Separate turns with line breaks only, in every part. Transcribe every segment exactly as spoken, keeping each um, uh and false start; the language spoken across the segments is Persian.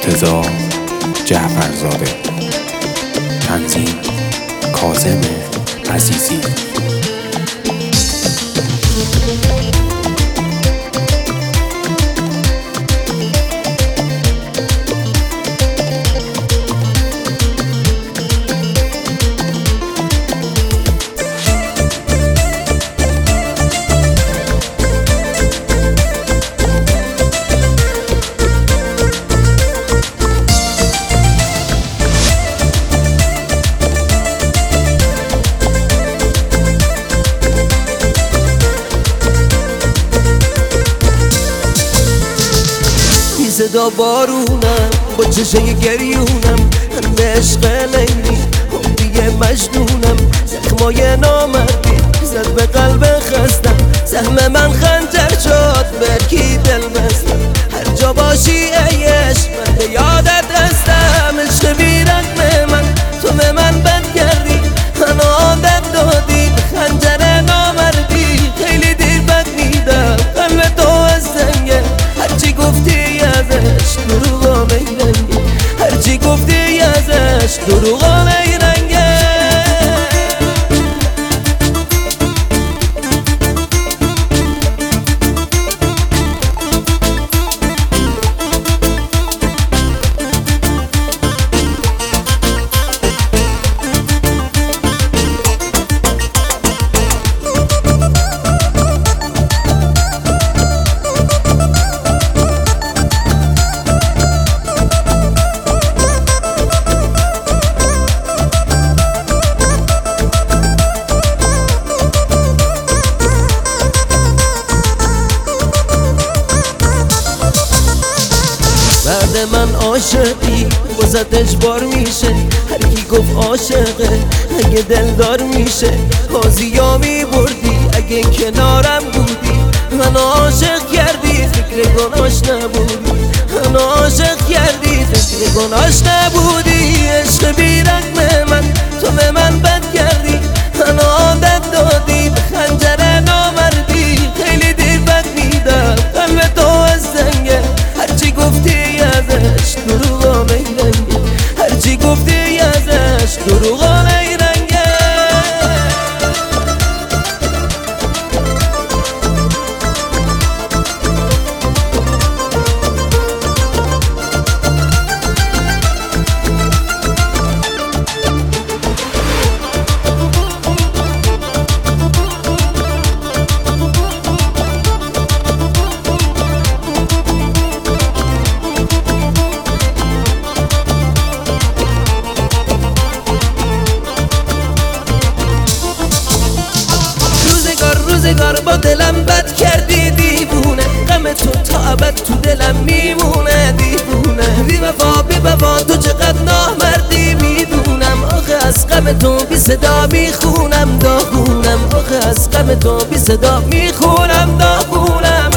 مرتضی جعفرزاده. تنظیم کاظم عزیزی.
صدا بارونم با چشای گریونم، به عشق لیلی هم دیگه مجنونم. زخمای نامردی زد به قلب خستم، سهم من خنجر شد به کی دل بستم. هر جا باشی ای عشق من به یادت هستم. عشق بی رقم من تو به من بد کردی، من عادت دادی به خنجر نامردی. خیلی دیر بد میدم قلب تو از سنگه، هرچی گفتی ازش دروغا میرنگه، هرچی گفتی ازش دروغا میرنگه. بعد من عاشقی واسه اجبار میشه، هر کی گفت عاشقه اگه دلدار میشه. بازیا میبردی اگه کنارم بودی، من عاشق کردی فکر گناش نبودی، من عاشق کردی فکر گناش نبودی. عشق بی رقم من تو به من بد کردی، من عادت دادی به خنجر نامردی. خیلی دیر بد میدم قلب تو از سنگه، هرچی گفتی ازش دروغا میرنگه، هرچی گفتی ازش دروغا میرنگه. روزگار با دلم بد کردی دیوونه، غم تو تا ابد تو دلم میمونه. دیوونه بی وفا بی وفا تو چقدر نامردی میدونم. آخه از غم تو بی صدا میخونم داغونم، آخه از غم تو بی صدا میخونم داغونم.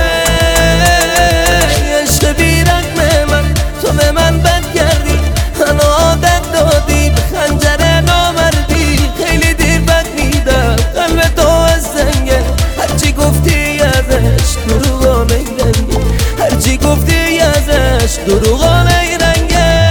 عشق بی رقم من تو به من بد کردی، من عادت دادی به خنجر نامردی. خیلی دیر بد میدم قلب تو از سنگه، هرچی گفتی ازش دروغا میرنگه، هرچی گفتی ازش دروغا میرنگه.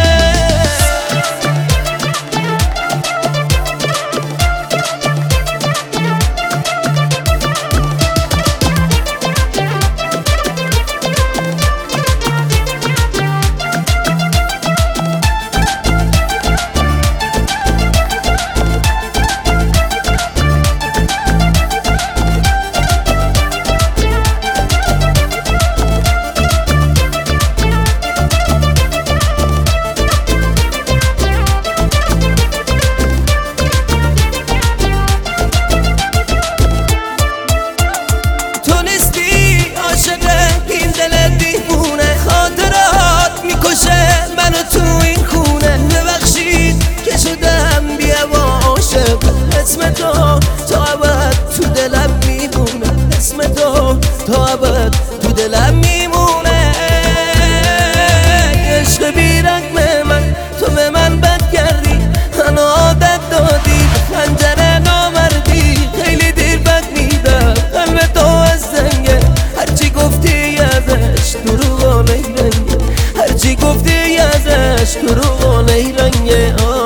دروغانه ای رنگه